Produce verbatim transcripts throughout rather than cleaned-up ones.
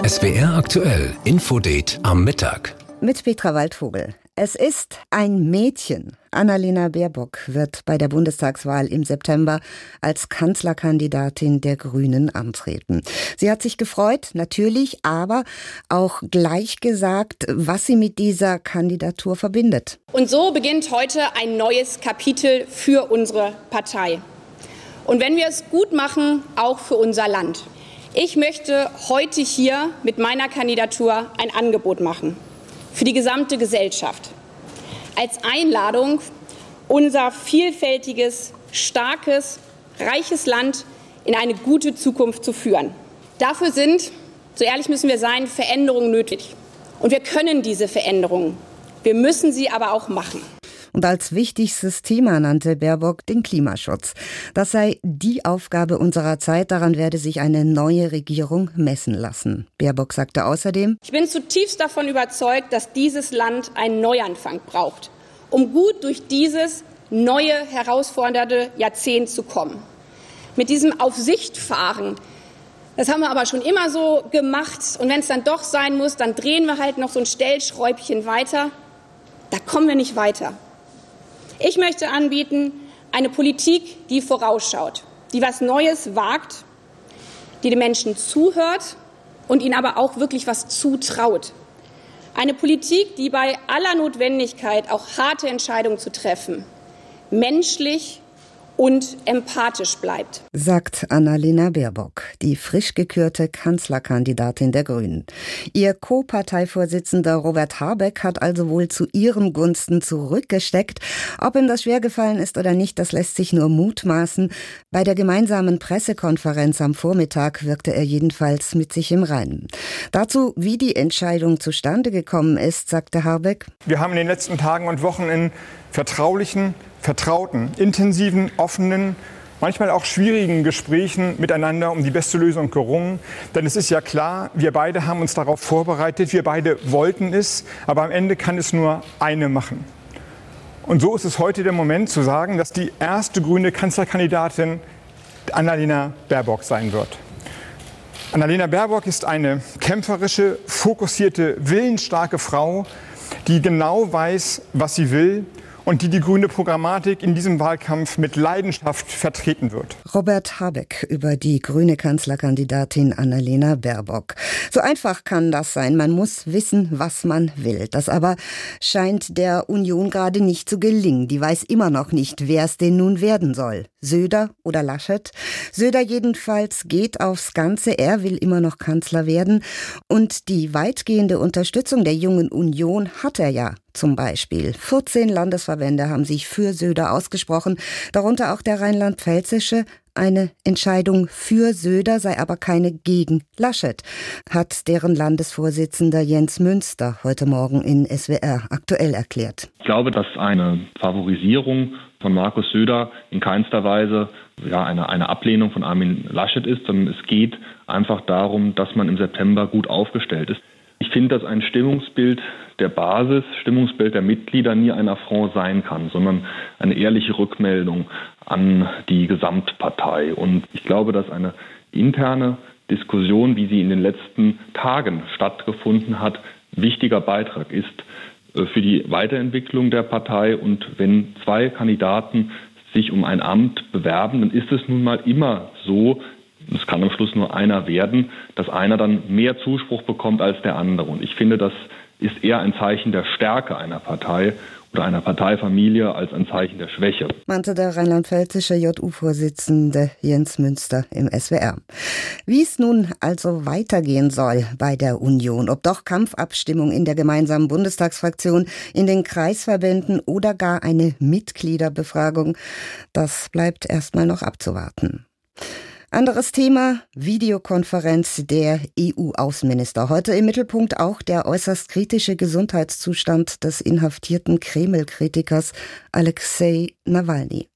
S W R aktuell Infodate am Mittag. Mit Petra Waldvogel. Es ist ein Mädchen. Annalena Baerbock wird bei der Bundestagswahl im September als Kanzlerkandidatin der Grünen antreten. Sie hat sich gefreut, natürlich, aber auch gleich gesagt, was sie mit dieser Kandidatur verbindet. Und so beginnt heute ein neues Kapitel für unsere Partei. Und wenn wir es gut machen, auch für unser Land. Ich möchte heute hier mit meiner Kandidatur ein Angebot machen. Für die gesamte Gesellschaft. Als Einladung, unser vielfältiges, starkes, reiches Land in eine gute Zukunft zu führen. Dafür sind, so ehrlich müssen wir sein, Veränderungen nötig. Und wir können diese Veränderungen. Wir müssen sie aber auch machen. Und als wichtigstes Thema nannte Baerbock den Klimaschutz. Das sei die Aufgabe unserer Zeit, daran werde sich eine neue Regierung messen lassen. Baerbock sagte außerdem: Ich bin zutiefst davon überzeugt, dass dieses Land einen Neuanfang braucht, um gut durch dieses neue, herausfordernde Jahrzehnt zu kommen. Mit diesem Auf Sicht fahren, das haben wir aber schon immer so gemacht. Und wenn es dann doch sein muss, dann drehen wir halt noch so ein Stellschräubchen weiter. Da kommen wir nicht weiter. Ich möchte anbieten, eine Politik, die vorausschaut, die was Neues wagt, die den Menschen zuhört und ihnen aber auch wirklich was zutraut. Eine Politik, die bei aller Notwendigkeit, auch harte Entscheidungen zu treffen, menschlich und empathisch bleibt. Sagt Annalena Baerbock, die frisch gekürte Kanzlerkandidatin der Grünen. Ihr Co-Parteivorsitzender Robert Habeck hat also wohl zu ihren Gunsten zurückgesteckt. Ob ihm das schwergefallen ist oder nicht, das lässt sich nur mutmaßen. Bei der gemeinsamen Pressekonferenz am Vormittag wirkte er jedenfalls mit sich im Reinen. Dazu, wie die Entscheidung zustande gekommen ist, sagte Habeck: Wir haben in den letzten Tagen und Wochen in vertraulichen, vertrauten, intensiven, offenen, manchmal auch schwierigen Gesprächen miteinander um die beste Lösung gerungen. Denn es ist ja klar, wir beide haben uns darauf vorbereitet, wir beide wollten es, aber am Ende kann es nur eine machen. Und so ist es heute der Moment zu sagen, dass die erste grüne Kanzlerkandidatin Annalena Baerbock sein wird. Annalena Baerbock ist eine kämpferische, fokussierte, willensstarke Frau, die genau weiß, was sie will und die die grüne Programmatik in diesem Wahlkampf mit Leidenschaft vertreten wird. Robert Habeck über die grüne Kanzlerkandidatin Annalena Baerbock. So einfach kann das sein. Man muss wissen, was man will. Das aber scheint der Union gerade nicht zu gelingen. Die weiß immer noch nicht, wer es denn nun werden soll. Söder oder Laschet? Söder jedenfalls geht aufs Ganze. Er will immer noch Kanzler werden. Und die weitgehende Unterstützung der Jungen Union hat er ja. Zum Beispiel vierzehn Landesverbände haben sich für Söder ausgesprochen, darunter auch der rheinland-pfälzische. Eine Entscheidung für Söder sei aber keine gegen Laschet, hat deren Landesvorsitzender Jens Münster heute Morgen in S W R aktuell erklärt. Ich glaube, dass eine Favorisierung von Markus Söder in keinster Weise ja, eine, eine Ablehnung von Armin Laschet ist, sondern es geht einfach darum, dass man im September gut aufgestellt ist. Ich finde, dass ein Stimmungsbild der Basis, Stimmungsbild der Mitglieder nie ein Affront sein kann, sondern eine ehrliche Rückmeldung an die Gesamtpartei. Und ich glaube, dass eine interne Diskussion, wie sie in den letzten Tagen stattgefunden hat, ein wichtiger Beitrag ist für die Weiterentwicklung der Partei. Und wenn zwei Kandidaten sich um ein Amt bewerben, dann ist es nun mal immer so, es kann am Schluss nur einer werden, dass einer dann mehr Zuspruch bekommt als der andere. Und ich finde, das ist eher ein Zeichen der Stärke einer Partei oder einer Parteifamilie als ein Zeichen der Schwäche. Meinte der rheinland-pfälzische J U-Vorsitzende Jens Münster im S W R. Wie es nun also weitergehen soll bei der Union, ob doch Kampfabstimmung in der gemeinsamen Bundestagsfraktion, in den Kreisverbänden oder gar eine Mitgliederbefragung, das bleibt erstmal noch abzuwarten. Anderes Thema, Videokonferenz der E U-Außenminister. Heute im Mittelpunkt auch der äußerst kritische Gesundheitszustand des inhaftierten Kreml-Kritikers Alexei Nawalny.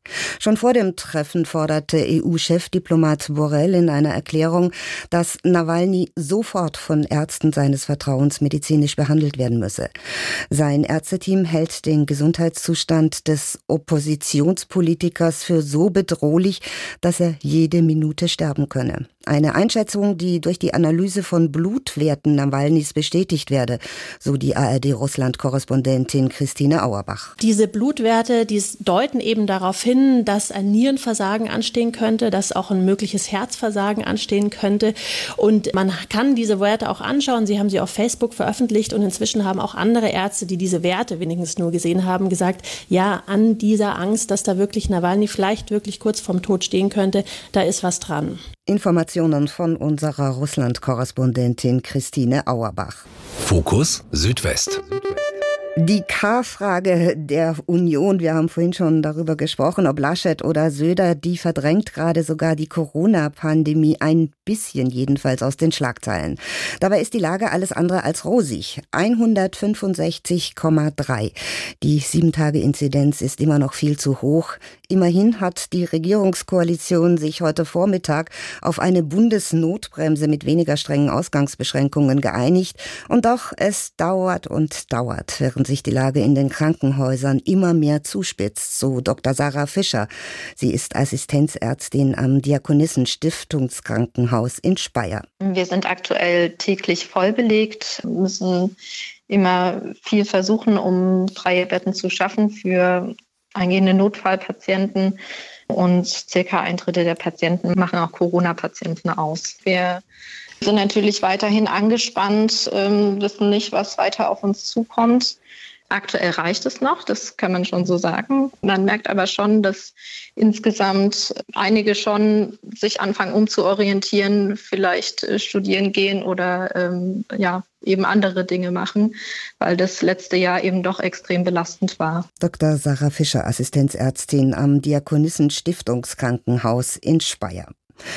Schon vor dem Treffen forderte E U-Chefdiplomat Borrell in einer Erklärung, dass Nawalny sofort von Ärzten seines Vertrauens medizinisch behandelt werden müsse. Sein Ärzteteam hält den Gesundheitszustand des Oppositionspolitikers für so bedrohlich, dass er jede Minute sterben könne. Eine Einschätzung, die durch die Analyse von Blutwerten Nawalnys bestätigt werde, so die A R D-Russland-Korrespondentin Christine Auerbach. Diese Blutwerte, die deuten eben darauf hin, dass ein Nierenversagen anstehen könnte, dass auch ein mögliches Herzversagen anstehen könnte. Und man kann diese Werte auch anschauen. Sie haben sie auf Facebook veröffentlicht und inzwischen haben auch andere Ärzte, die diese Werte wenigstens nur gesehen haben, gesagt, ja, an dieser Angst, dass da wirklich Nawalny vielleicht wirklich kurz vorm Tod stehen könnte, da ist was dran. Informationen von unserer Russland-Korrespondentin Christine Auerbach. Fokus Südwest. Die K-Frage der Union, wir haben vorhin schon darüber gesprochen, ob Laschet oder Söder, die verdrängt gerade sogar die Corona-Pandemie ein bisschen jedenfalls aus den Schlagzeilen. Dabei ist die Lage alles andere als rosig. hundertfünfundsechzig Komma drei. Die sieben-Tage-Inzidenz ist immer noch viel zu hoch. Immerhin hat die Regierungskoalition sich heute Vormittag auf eine Bundesnotbremse mit weniger strengen Ausgangsbeschränkungen geeinigt. Und doch, es dauert und dauert, während sich die Lage in den Krankenhäusern immer mehr zuspitzt, so Doktor Sarah Fischer. Sie ist Assistenzärztin am Diakonissenstiftungskrankenhaus in Speyer. Wir sind aktuell täglich voll belegt, müssen immer viel versuchen, um freie Betten zu schaffen für eingehende Notfallpatienten. Und circa ein Drittel der Patienten machen auch Corona-Patienten aus. Wir sind natürlich weiterhin angespannt, ähm, wissen nicht, was weiter auf uns zukommt. Aktuell reicht es noch, das kann man schon so sagen. Man merkt aber schon, dass insgesamt einige schon sich anfangen umzuorientieren, vielleicht äh, studieren gehen oder ähm, ja eben andere Dinge machen, weil das letzte Jahr eben doch extrem belastend war. Doktor Sarah Fischer, Assistenzärztin am Diakonissenstiftungskrankenhaus in Speyer.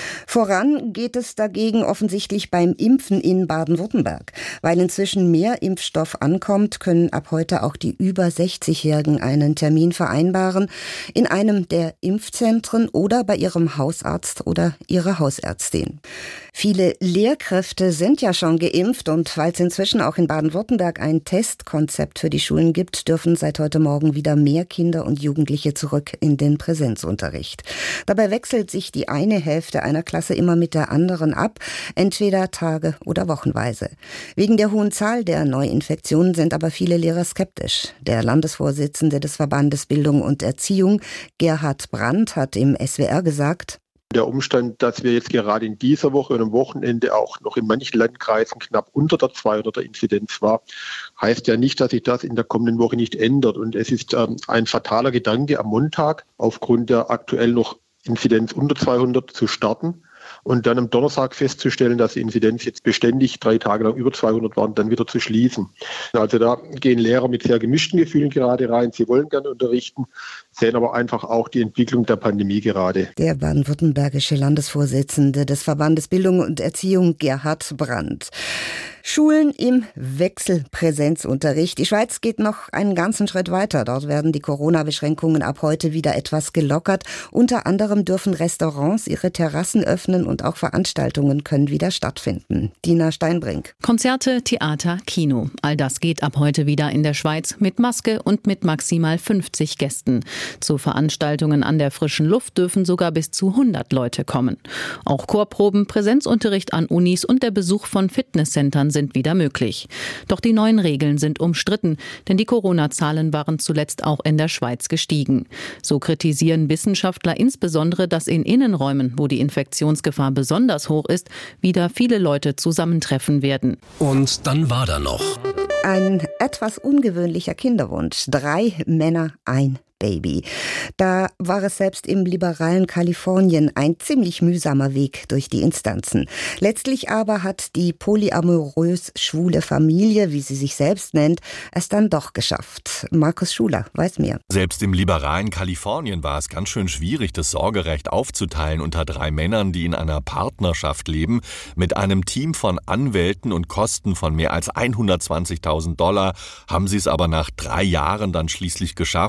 Voran geht es dagegen offensichtlich beim Impfen in Baden-Württemberg. Weil inzwischen mehr Impfstoff ankommt, können ab heute auch die über sechzigjährigen einen Termin vereinbaren in einem der Impfzentren oder bei ihrem Hausarzt oder ihrer Hausärztin. Viele Lehrkräfte sind ja schon geimpft und weil es inzwischen auch in Baden-Württemberg ein Testkonzept für die Schulen gibt, dürfen seit heute Morgen wieder mehr Kinder und Jugendliche zurück in den Präsenzunterricht. Dabei wechselt sich die eine Hälfte einer Klasse immer mit der anderen ab, entweder tage- oder wochenweise. Wegen der hohen Zahl der Neuinfektionen sind aber viele Lehrer skeptisch. Der Landesvorsitzende des Verbandes Bildung und Erziehung, Gerhard Brandt, hat im S W R gesagt: Der Umstand, dass wir jetzt gerade in dieser Woche und am Wochenende auch noch in manchen Landkreisen knapp unter der zweihunderter Inzidenz war, heißt ja nicht, dass sich das in der kommenden Woche nicht ändert. Und es ist ähm, ein fataler Gedanke, am Montag aufgrund der aktuell noch Inzidenz unter zweihundert zu starten und dann am Donnerstag festzustellen, dass die Inzidenz jetzt beständig drei Tage lang über zweihundert war und dann wieder zu schließen. Also da gehen Lehrer mit sehr gemischten Gefühlen gerade rein. Sie wollen gerne unterrichten, sehen aber einfach auch die Entwicklung der Pandemie gerade. Der baden-württembergische Landesvorsitzende des Verbandes Bildung und Erziehung, Gerhard Brandt. Schulen im Wechselpräsenzunterricht. Die Schweiz geht noch einen ganzen Schritt weiter. Dort werden die Corona-Beschränkungen ab heute wieder etwas gelockert. Unter anderem dürfen Restaurants ihre Terrassen öffnen und auch Veranstaltungen können wieder stattfinden. Dina Steinbrink. Konzerte, Theater, Kino. All das geht ab heute wieder in der Schweiz mit Maske und mit maximal fünfzig Gästen. Zu Veranstaltungen an der frischen Luft dürfen sogar bis zu hundert Leute kommen. Auch Chorproben, Präsenzunterricht an Unis und der Besuch von Fitnesscentern sind wieder möglich. Doch die neuen Regeln sind umstritten, denn die Corona-Zahlen waren zuletzt auch in der Schweiz gestiegen. So kritisieren Wissenschaftler insbesondere, dass in Innenräumen, wo die Infektionsgefahr besonders hoch ist, wieder viele Leute zusammentreffen werden. Und dann war da noch ein etwas ungewöhnlicher Kinderwunsch. Drei Männer, ein Baby. Da war es selbst im liberalen Kalifornien ein ziemlich mühsamer Weg durch die Instanzen. Letztlich aber hat die polyamorös schwule Familie, wie sie sich selbst nennt, es dann doch geschafft. Markus Schuler weiß mehr. Selbst im liberalen Kalifornien war es ganz schön schwierig, das Sorgerecht aufzuteilen unter drei Männern, die in einer Partnerschaft leben. Mit einem Team von Anwälten und Kosten von mehr als hundertzwanzigtausend Dollar haben sie es aber nach drei Jahren dann schließlich geschafft.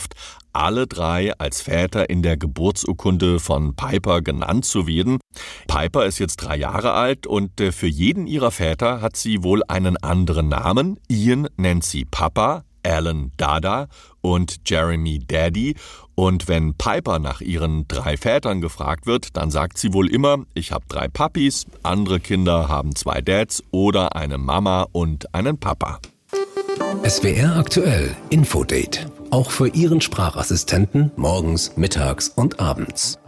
alle drei als Väter in der Geburtsurkunde von Piper genannt zu werden. Piper ist jetzt drei Jahre alt und für jeden ihrer Väter hat sie wohl einen anderen Namen. Ian nennt sie Papa, Alan Dada und Jeremy Daddy. Und wenn Piper nach ihren drei Vätern gefragt wird, dann sagt sie wohl immer, ich habe drei Papis, andere Kinder haben zwei Dads oder eine Mama und einen Papa. S W R aktuell Infodate. Auch für Ihren Sprachassistenten morgens, mittags und abends.